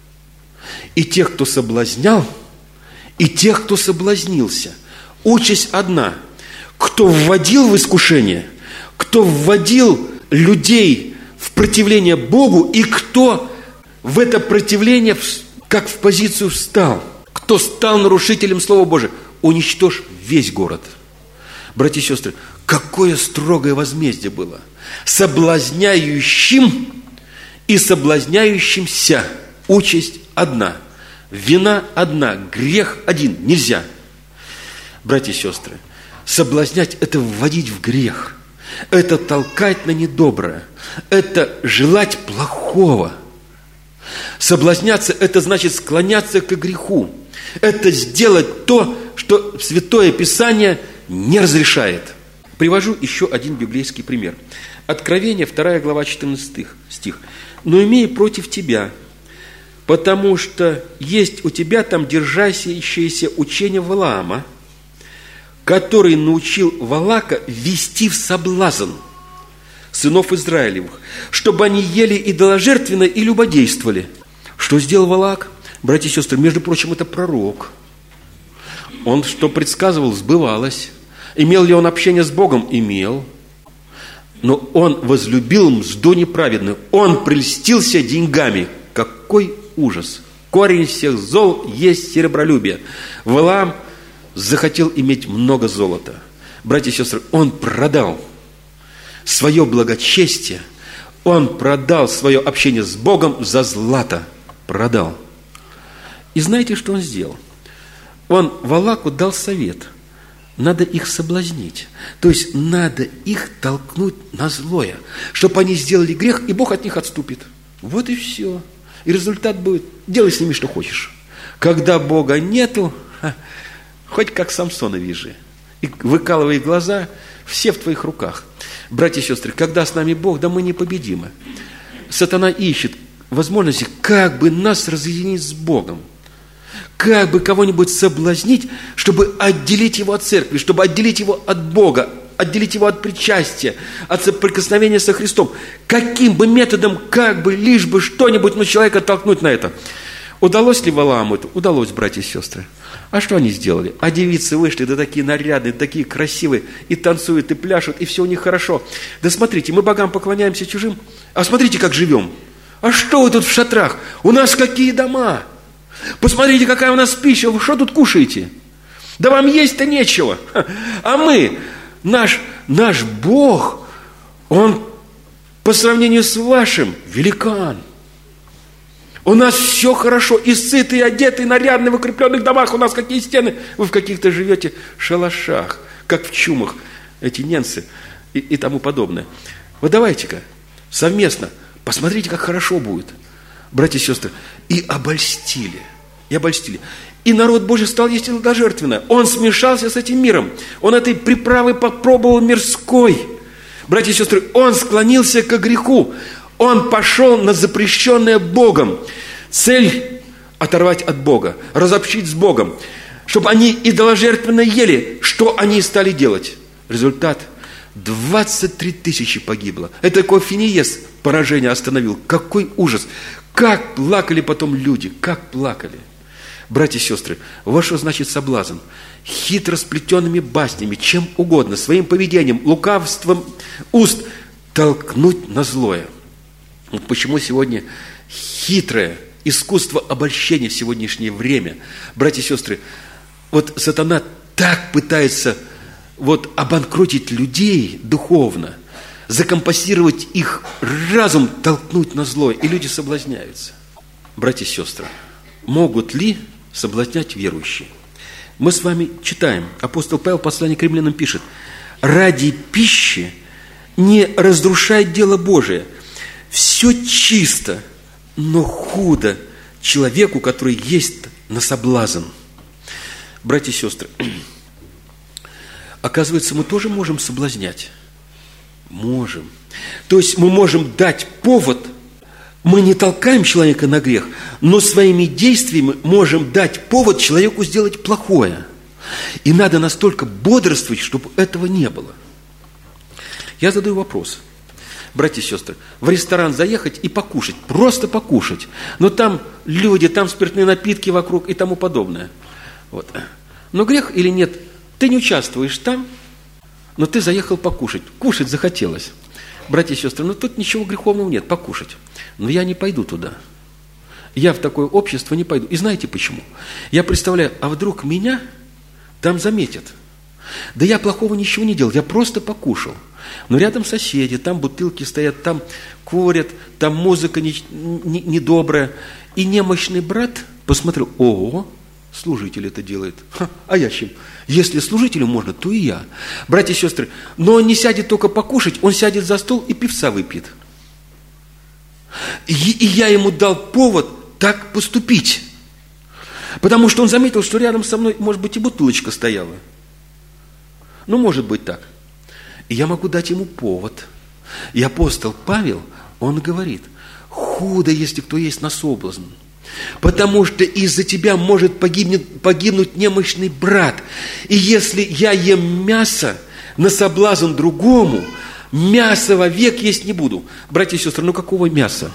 И тех, кто соблазнял, и тех, кто соблазнился. Участь одна. Кто вводил в искушение, кто вводил людей в противление Богу, и кто в это противление, как в позицию встал, кто стал нарушителем Слова Божия, уничтожь весь город. Братья и сестры, какое строгое возмездие было. Соблазняющим и соблазняющимся участь одна. Вина одна, грех один, нельзя. Братья и сестры, соблазнять – это вводить в грех, это толкать на недоброе, это желать плохого. Соблазняться – это значит склоняться к греху, это сделать то, что Святое Писание не разрешает. Привожу еще один библейский пример. Откровение, вторая глава, четырнадцатый стих. «Но имея против тебя, потому что есть у тебя там держащееся учение Валаама, который научил Валака вести в соблазн сынов Израилевых, чтобы они ели идоложертвенно и любодействовали». Что сделал Валак? Братья и сестры, между прочим, это пророк. Он что предсказывал, сбывалось. Имел ли он общение с Богом? Имел. Но он возлюбил мзду неправедную. Он прельстился деньгами. Какой ужас! Корень всех зол есть серебролюбие. Валаам захотел иметь много золота. Братья и сестры, он продал свое благочестие, он продал свое общение с Богом за злато. Продал. И знаете, что он сделал? Он Валаку дал совет. Надо их соблазнить. То есть надо их толкнуть на злое, чтобы они сделали грех, и Бог от них отступит. Вот и все. И результат будет, делай с ними, что хочешь. Когда Бога нету, хоть как Самсона вяжи. И выкалывай глаза, все в твоих руках. Братья и сестры, когда с нами Бог, да мы непобедимы. Сатана ищет возможности, как бы нас разъединить с Богом. Как бы кого-нибудь соблазнить, чтобы отделить его от церкви, чтобы отделить его от Бога, отделить его от причастия, от соприкосновения со Христом. Каким бы методом, как бы, лишь бы что-нибудь, ну, человека толкнуть на это. Удалось ли Валааму это? Удалось, братья и сестры. А что они сделали? А девицы вышли, да такие нарядные, такие красивые, и танцуют, и пляшут, и все у них хорошо. Да смотрите, мы богам поклоняемся чужим, а смотрите, как живем. А что вы тут в шатрах? У нас какие дома? Посмотрите, какая у нас пища, вы что тут кушаете? Да вам есть-то нечего. А мы, наш, наш Бог, Он по сравнению с вашим великан. У нас все хорошо, и сытые, и одетые, нарядные, в укрепленных домах. У нас какие стены? Вы в каких-то живете шалашах, как в чумах, эти ненцы и, и тому подобное. Вот давайте-ка совместно посмотрите, как хорошо будет. Братья и сестры, и обольстили, и обольстили. И народ Божий стал есть идоложертвенное. Он смешался с этим миром. Он этой приправы попробовал мирской. Братья и сестры, он склонился к греху. Он пошел на запрещенное Богом. Цель – оторвать от Бога, разобщить с Богом. Чтобы они идоложертвенно ели. Что они стали делать? Результат – двадцать три тысячи погибло. Это такой Финиес поражение остановил. Какой ужас! Как плакали потом люди, как плакали. Братья и сестры, вот что значит соблазн. Хитро сплетенными баснями, чем угодно, своим поведением, лукавством уст толкнуть на злое. Вот почему сегодня хитрое искусство обольщения в сегодняшнее время, братья и сестры, Вот сатана так пытается вот обанкротить людей духовно, закомпостировать их разум, толкнуть на зло, и люди соблазняются. Братья и сестры, могут ли соблазнять верующие? Мы с вами читаем, апостол Павел в послании к римлянам пишет: ради пищи не разрушай дело Божие. Все чисто, но худо человеку, который есть на соблазн. Братья и сестры, оказывается, мы тоже можем соблазнять. Можем. То есть мы можем дать повод, мы не толкаем человека на грех, но своими действиями можем дать повод человеку сделать плохое. И надо настолько бодрствовать, чтобы этого не было. Я задаю вопрос. Братья и сестры, в ресторан заехать и покушать, просто покушать. Но там люди, там спиртные напитки вокруг и тому подобное. Вот. Но грех или нет, ты не участвуешь там, но ты заехал покушать. Кушать захотелось. Братья и сестры, ну тут ничего греховного нет, покушать. Но я не пойду туда. Я в такое общество не пойду. И знаете почему? Я представляю, а вдруг меня там заметят? Да я плохого ничего не делал, я просто покушал. Но рядом соседи, там бутылки стоят, там курят, там музыка недобрая. И немощный брат посмотрел: ого, служитель это делает. Ха, а я чем? Если служителю можно, то и я. Братья и сестры, но он не сядет только покушать, он сядет за стол и пивца выпьет. И, и я ему дал повод так поступить. Потому что он заметил, что рядом со мной, может быть, и бутылочка стояла. Ну, может быть так. И я могу дать ему повод. И апостол Павел, он говорит: худо, если кто есть на соблазн. Потому что из-за тебя может погибнуть, погибнуть немощный брат. И если я ем мясо на соблазн другому, мясо вовек есть не буду. Братья и сестры, ну какого мяса?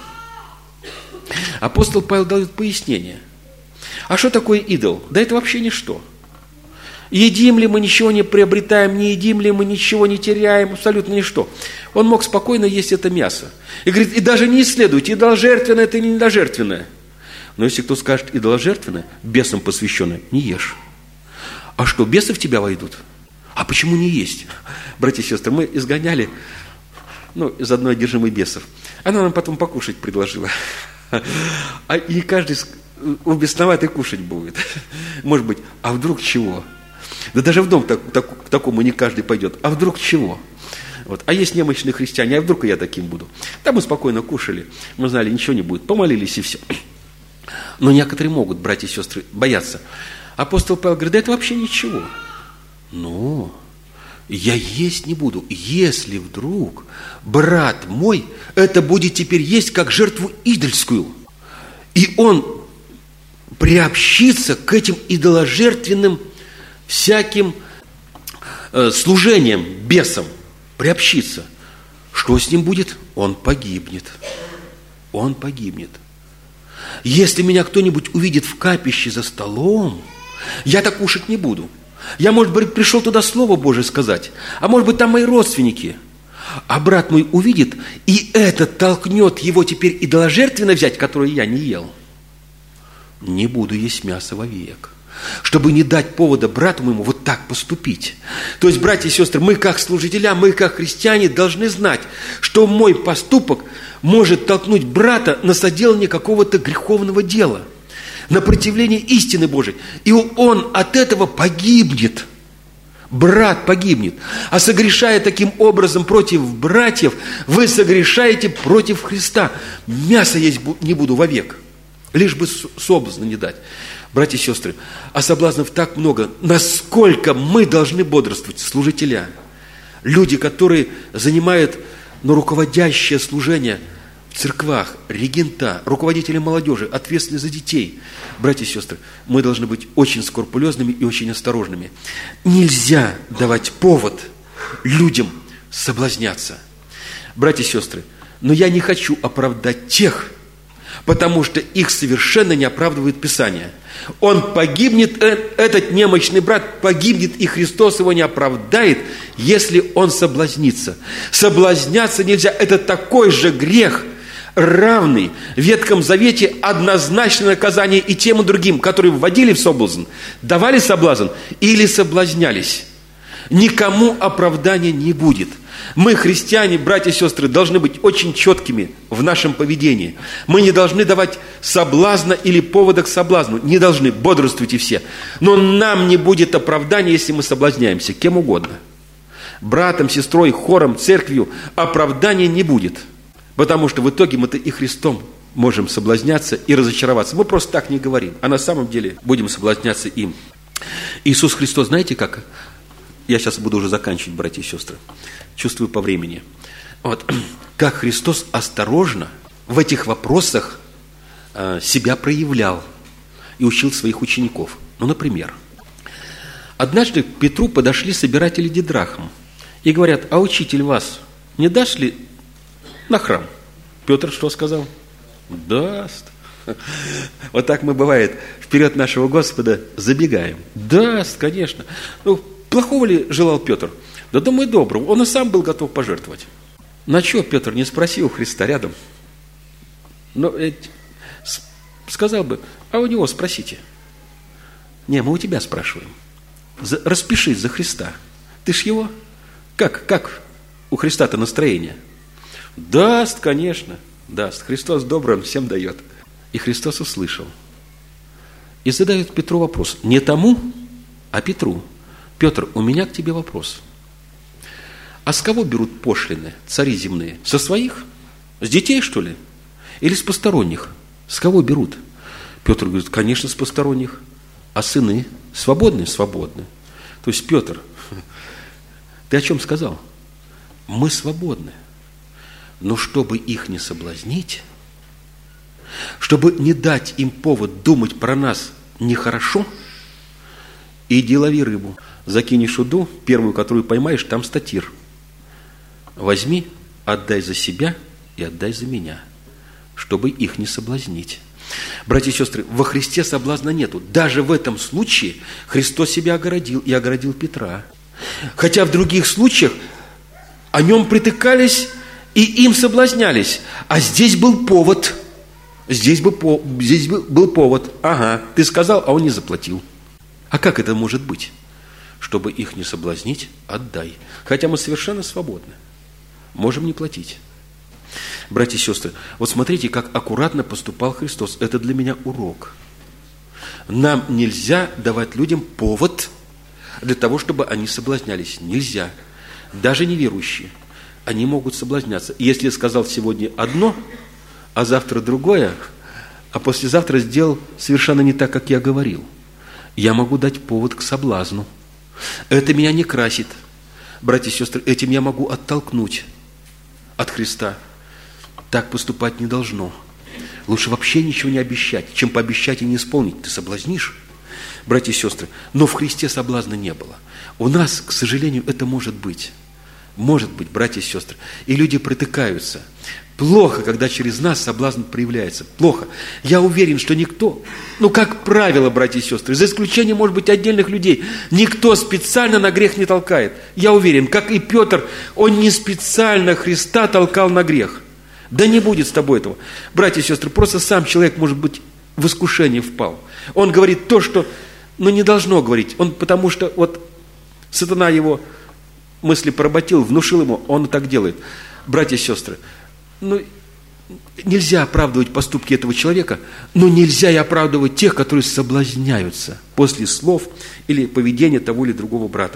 Апостол Павел дает пояснение. А что такое идол? Да это вообще ничто. Едим ли мы, ничего не приобретаем, не едим ли мы, ничего не теряем, абсолютно ничто. Он мог спокойно есть это мясо. И говорит: и даже не исследуйте, идоложертвенное это или недожертвенное. Но если кто скажет идоложертвенное, бесам посвященное, не ешь. А что, бесы в тебя войдут? А почему не есть? Братья и сестры, мы изгоняли, ну, из одной одержимой бесов. Она нам потом покушать предложила. А и каждый у бесноватой кушать будет. Может быть, а вдруг чего? Да даже в дом так, так, к такому не каждый пойдет. А вдруг чего? Вот. А есть немощные христиане, а вдруг и я таким буду? Там мы спокойно кушали, мы знали, ничего не будет, помолились и все. Но некоторые могут, братья и сестры, бояться. Апостол Павел говорит: да это вообще ничего. Но я есть не буду, если вдруг брат мой это будет теперь есть как жертву идольскую, и он приобщится к этим идоложертвенным всяким э, служениям, бесам, приобщится. Что с ним будет? Он погибнет. Он погибнет. Если меня кто-нибудь увидит в капище за столом, я так кушать не буду. Я, может быть, пришел туда Слово Божие сказать, а может быть, там мои родственники. А брат мой увидит, и это толкнет его теперь идоложертвенно взять, которое я не ел. Не буду есть мясо вовек, чтобы не дать повода брату моему вот так поступить. То есть, братья и сестры, мы как служителя, мы как христиане должны знать, что мой поступок может толкнуть брата на соделание какого-то греховного дела, на противление истины Божией. И он от этого погибнет. Брат погибнет. А согрешая таким образом против братьев, вы согрешаете против Христа. Мясо есть не буду вовек, лишь бы соблазна не дать. Братья и сестры, а соблазнов так много. Насколько мы должны бодрствовать, служителя, люди, которые занимают, но руководящее служение в церквах, регента, руководители молодежи, ответственные за детей. Братья и сестры, мы должны быть очень скрупулезными и очень осторожными. Нельзя давать повод людям соблазняться. Братья и сестры, но я не хочу оправдать тех, потому что их совершенно не оправдывает Писание. Он погибнет, этот немощный брат погибнет, и Христос его не оправдает, если он соблазнится. Соблазняться нельзя, это такой же грех, равный в Ветхом Завете однозначное наказание и тем и другим, которые вводили в соблазн, давали соблазн или соблазнялись. Никому оправдания не будет. Мы, христиане, братья и сестры, должны быть очень четкими в нашем поведении. Мы не должны давать соблазна или повода к соблазну. Не должны, бодрствуйте все. Но нам не будет оправдания, если мы соблазняемся кем угодно. Братом, сестрой, хором, церковью оправдания не будет. Потому что в итоге мы-то и Христом можем соблазняться и разочароваться. Мы просто так не говорим, а на самом деле будем соблазняться им. Иисус Христос, знаете как? Я сейчас буду уже заканчивать, братья и сестры. Чувствую по времени. Вот. Как Христос осторожно в этих вопросах э, себя проявлял и учил своих учеников. Ну, например, однажды к Петру подошли собиратели дидрахм и говорят: а учитель вас не дашь ли на храм? Петр что сказал? Даст. Вот так мы, бывает, вперед нашего Господа забегаем. Даст, конечно. Ну, плохого ли желал Петр? Да думаю, доброго. Он и сам был готов пожертвовать. На что Петр не спросил Христа рядом? Но ведь сказал бы: а у него спросите. Не, мы у тебя спрашиваем. За, распишись за Христа. Ты ж его? Как, как у Христа-то настроение? Даст, конечно, даст. Христос добрый, Он всем дает. И Христос услышал. И задает Петру вопрос. Не тому, а Петру. Петр, у меня к тебе вопрос. А с кого берут пошлины цари земные? Со своих? С детей, что ли? Или с посторонних? С кого берут? Петр говорит: конечно, с посторонних. А сыны свободны? Свободны. То есть, Петр, ты о чем сказал? Мы свободны. Но чтобы их не соблазнить, чтобы не дать им повод думать про нас нехорошо, иди лови рыбу. Закинешь уду, первую, которую поймаешь, там статир. Возьми, отдай за себя и отдай за меня, чтобы их не соблазнить. Братья и сестры, во Христе соблазна нету. Даже в этом случае Христос себя огородил и огородил Петра. Хотя в других случаях о нем притыкались и им соблазнялись. А здесь был повод. Здесь был, здесь был повод. Ага, ты сказал, а он не заплатил. А как это может быть? Чтобы их не соблазнить, отдай. Хотя мы совершенно свободны. Можем не платить. Братья и сестры, вот смотрите, как аккуратно поступал Христос. Это для меня урок. Нам нельзя давать людям повод для того, чтобы они соблазнялись. Нельзя. Даже неверующие. Они могут соблазняться. И если я сказал сегодня одно, а завтра другое, а послезавтра сделал совершенно не так, как я говорил, я могу дать повод к соблазну. Это меня не красит. Братья и сестры, этим я могу оттолкнуть от Христа. Так поступать не должно. Лучше вообще ничего не обещать, чем пообещать и не исполнить. Ты соблазнишь, братья и сестры. Но в Христе соблазна не было. У нас, к сожалению, это может быть. Может быть, братья и сестры. И люди притыкаются. Плохо, когда через нас соблазн проявляется. Плохо. Я уверен, что никто, ну, как правило, братья и сестры, за исключением, может быть, отдельных людей, никто специально на грех не толкает. Я уверен, как и Петр, он не специально Христа толкал на грех. Да не будет с тобой этого. Братья и сестры, просто сам человек, может быть, в искушение впал. Он говорит то, что, ну, не должно говорить. Он, потому что вот сатана его мысли поработил, внушил ему, он и так делает. Братья и сестры, ну, нельзя оправдывать поступки этого человека, но нельзя и оправдывать тех, которые соблазняются после слов или поведения того или другого брата.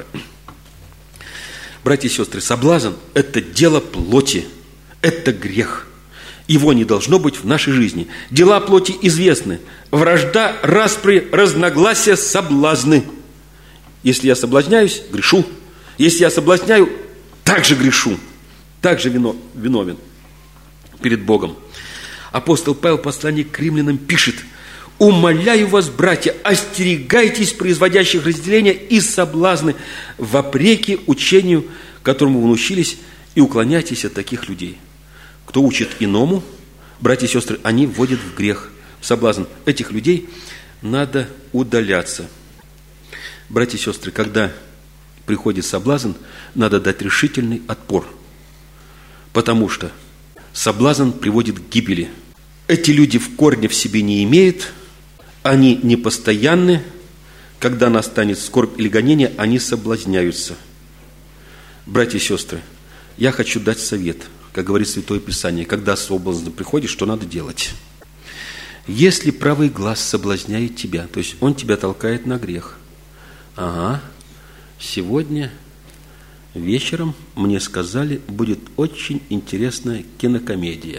Братья и сестры, соблазн – это дело плоти, это грех. Его не должно быть в нашей жизни. Дела плоти известны. Вражда, распри, разногласия, соблазны. Если я соблазняюсь, грешу. Если я соблазняю, также грешу. Также виновен перед Богом. Апостол Павел в послании к римлянам пишет: «Умоляю вас, братья, остерегайтесь производящих разделения и соблазны вопреки учению, которому вы научились, и уклоняйтесь от таких людей». Кто учит иному, братья и сестры, они вводят в грех, в соблазн. Этих людей надо удаляться. Братья и сестры, когда приходит соблазн, надо дать решительный отпор. Потому что соблазн приводит к гибели. Эти люди в корне в себе не имеют, они непостоянны, когда настанет скорбь или гонение, они соблазняются. Братья и сестры, я хочу дать совет, как говорит Святое Писание, когда соблазн приходит, что надо делать. Если правый глаз соблазняет тебя, то есть он тебя толкает на грех. Ага, сегодня вечером мне сказали, будет очень интересная кинокомедия.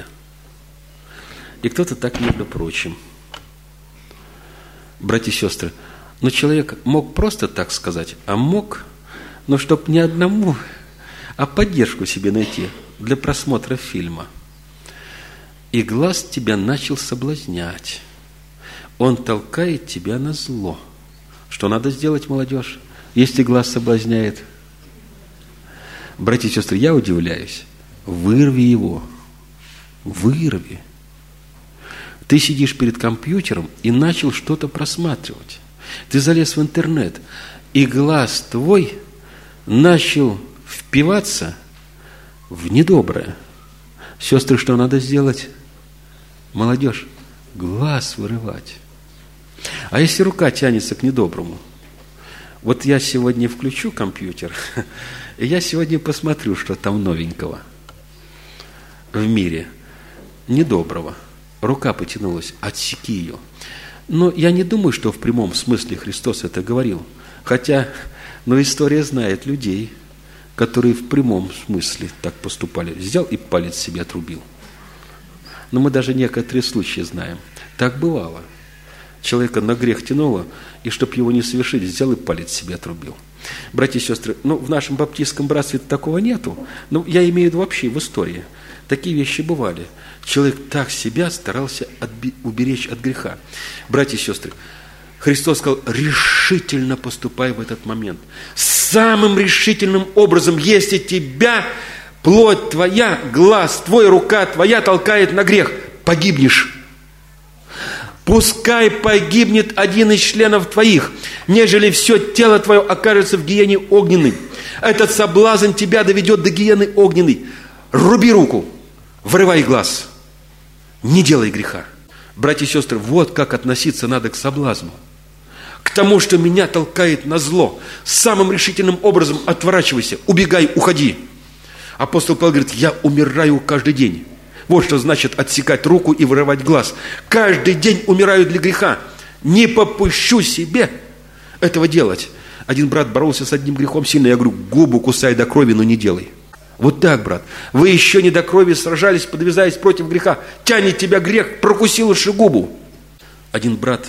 И кто-то так, между прочим. Братья и сестры, но человек мог просто так сказать, а мог, но чтоб не одному, а поддержку себе найти для просмотра фильма. И глаз тебя начал соблазнять. Он толкает тебя на зло. Что надо сделать, молодежь, если глаз соблазняет? Братья и сестры, я удивляюсь. Вырви его. Вырви. Ты сидишь перед компьютером и начал что-то просматривать. Ты залез в интернет, и глаз твой начал впиваться в недоброе. Сестры, что надо сделать? Молодежь, глаз вырывать. А если рука тянется к недоброму? Вот я сегодня включу компьютер, и я сегодня посмотрю, что там новенького в мире недоброго. Рука потянулась, отсеки ее. Но я не думаю, что в прямом смысле Христос это говорил. Хотя, но история знает людей, которые в прямом смысле так поступали. Взял и палец себе отрубил. Но мы даже некоторые случаи знаем. Так бывало. Человека на грех тянуло, и чтобы его не совершить, взял и палец себе отрубил. Братья и сестры, ну, в нашем баптистском братстве такого нету. Но я имею в виду вообще в истории. Такие вещи бывали. Человек так себя старался отби- уберечь от греха. Братья и сестры, Христос сказал, решительно поступай в этот момент. Самым решительным образом, если тебя, плоть твоя, глаз твой, рука твоя толкает на грех, погибнешь. Пускай погибнет один из членов твоих, нежели все тело твое окажется в гиене огненной. Этот соблазн тебя доведет до гиены огненной. Руби руку, вырывай глаз. Не делай греха. Братья и сестры, вот как относиться надо к соблазну. К тому, что меня толкает на зло. Самым решительным образом отворачивайся, убегай, уходи. Апостол Павел говорит, я умираю каждый день. Вот что значит отсекать руку и вырывать глаз. Каждый день умираю для греха. Не попущу себе этого делать. Один брат боролся с одним грехом сильно. Я говорю, губу кусай до крови, но не делай. Вот так, брат. Вы еще не до крови сражались, подвязаясь против греха. Тянет тебя грех, прокусил уж губу. Один брат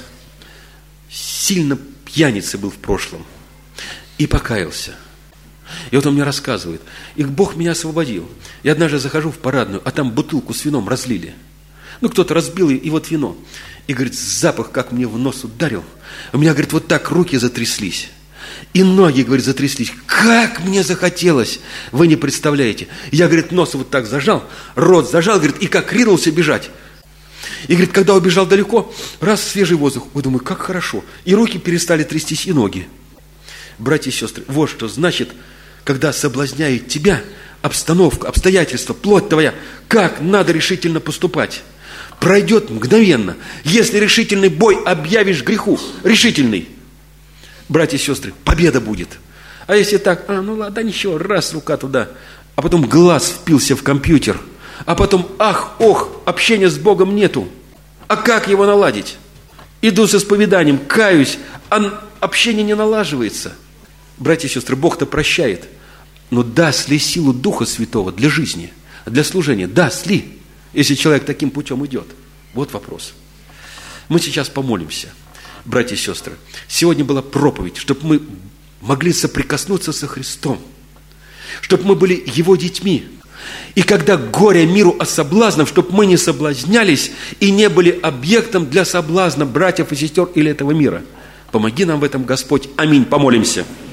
сильно пьяницей был в прошлом и покаялся. И вот он мне рассказывает. И Бог меня освободил. И однажды захожу в парадную, а там бутылку с вином разлили. Ну, кто-то разбил, и вот вино. И, говорит, запах как мне в нос ударил. У меня, говорит, вот так руки затряслись. И ноги, говорит, затряслись. Как мне захотелось! Вы не представляете. Я, говорит, нос вот так зажал, рот зажал, говорит, и как ринулся бежать. И, говорит, когда убежал далеко, раз свежий воздух. Ой, думаю, как хорошо. И руки перестали трястись, и ноги. Братья и сестры, вот что значит, когда соблазняет тебя обстановка, обстоятельства, плоть твоя, как надо решительно поступать. Пройдет мгновенно. Если решительный бой объявишь греху, решительный, братья и сестры, победа будет. А если так, а, ну ладно, ничего, раз рука туда, а потом глаз впился в компьютер, а потом, ах, ох, общения с Богом нету. А как его наладить? Иду с исповеданием, каюсь, а общение не налаживается. Братья и сестры, Бог-то прощает, но даст ли силу Духа Святого для жизни, для служения? Даст ли, если человек таким путем идет? Вот вопрос. Мы сейчас помолимся. Братья и сестры, сегодня была проповедь, чтобы мы могли соприкоснуться со Христом, чтобы мы были Его детьми. И когда горе миру от соблазнов, чтобы мы не соблазнялись и не были объектом для соблазна братьев и сестер или этого мира. Помоги нам в этом, Господь. Аминь. Помолимся.